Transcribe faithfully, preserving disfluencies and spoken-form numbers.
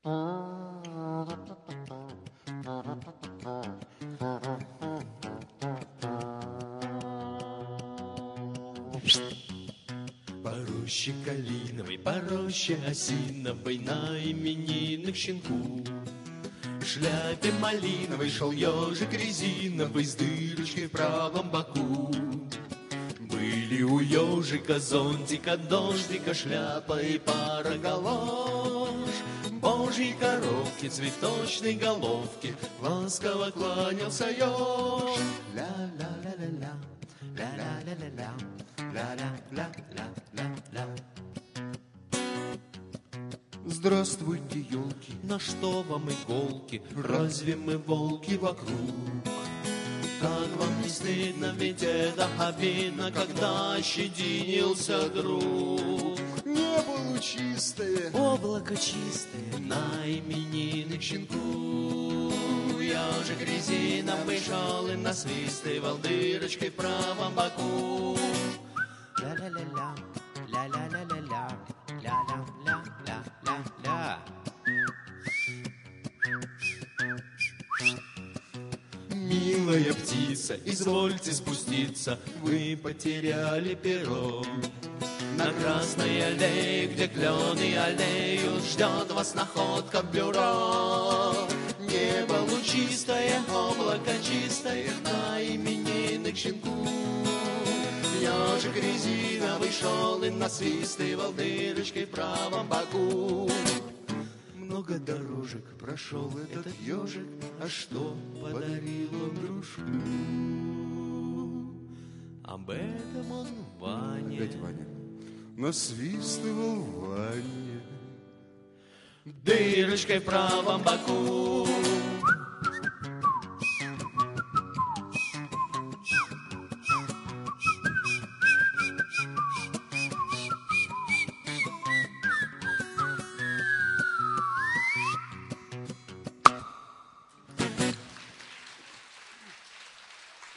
По роще калиновой, по роще осиновой, на именинных щенку. В шляпе малиновой шел ежик резиновый с дырочкой в правом боку. Были у ежика зонтика, дождика, шляпа и пара галош. Божьей коровке, цветочной головке ласково кланялся еж. Ля-ля-ля-ля-ля, ля-ля-ля-ля-ля, ля-ля-ля-ля-ля-ля. Здравствуйте, елки, на что вам иголки? Разве мы волки вокруг? Как вам не стыдно, ведь это обидно, когда щединился друг. Небо лучистое, облако чистое, на именинных щенку. Ежик резиновый шел и насвистывал дырочкой в правом боку. Ля-ля-ля-ля, ля-ля-ля-ля-ля, ля-ля-ля-ля-ля-ля. Милая птица, извольте спуститься, вы потеряли перо. На красной аллее, где клены аллеют, ждет вас находка в бюро. Небо лучистое, облако чистое, на именинных щенку. Ежик резиновый шел и насвистывал дырочкой в правом боку. Много дорожек прошел этот ежик, а что подарил он дружку? Об этом он Ване. Опять Ваня. Насвистывал Ваня. Дырочкой в правом боку.